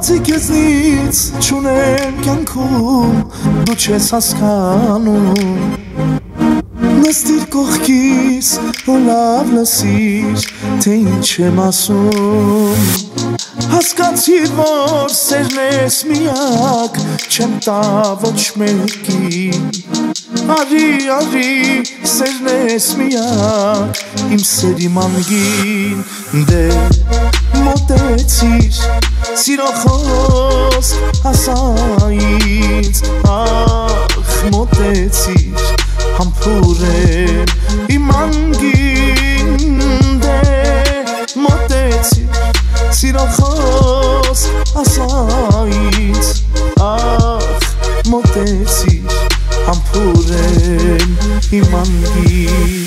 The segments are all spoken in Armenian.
Մտածի քեզնից չունեմ կյանքում դու չես հասկանում Նստիր կողքիս որ լավ լսիր թե ինչ եմ ասում Հասկացիր որ սերն ես միակ չեմ տա ոչ մեկին Արի սերն ես միակ իմ սերի մանգին Դե մոտեցիր Սիրո խոսք ասա ինձ Ախ մոտեցիր Համբուրեմ իմ անգին Դե մոտեցիր Սիրո խոսք ասա ինձ Ախ մոտեցիր Համբուրեմ իմ անգին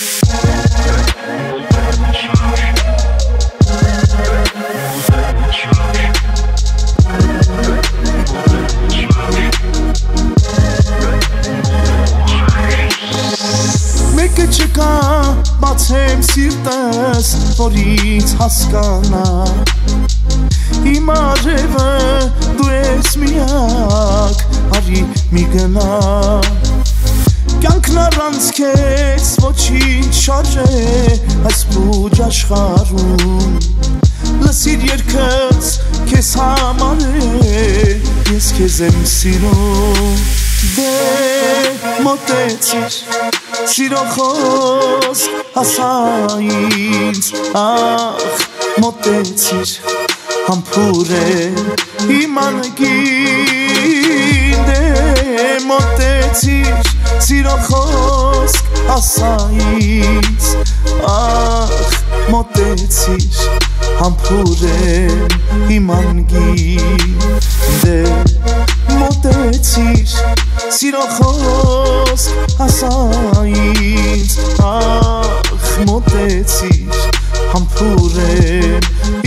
Չկա բացեմ սիրտս որ ինձ հասկանա Իմ արևը դու ես միակ արի մի գնա Կյանքն առանց քեզ ոչինչ շարժե այս բուժ աշխարհում Լսիր երգս քեզ համար է ես քեզ եմ սիրում Դե մոտեցիր Սիրո խոսք ասա ինձ Ախ մոտեցիր Համբուրեմ իմ անգին Դե մոտեցիր Սիրո խոսք ասա ինձ Ախ մոտեցիր Համբուրեմ իմ անգին Դե մոտեցիր Սիրո խոսք ասա ինձ Ախ մոտեցիր Համբուրեմ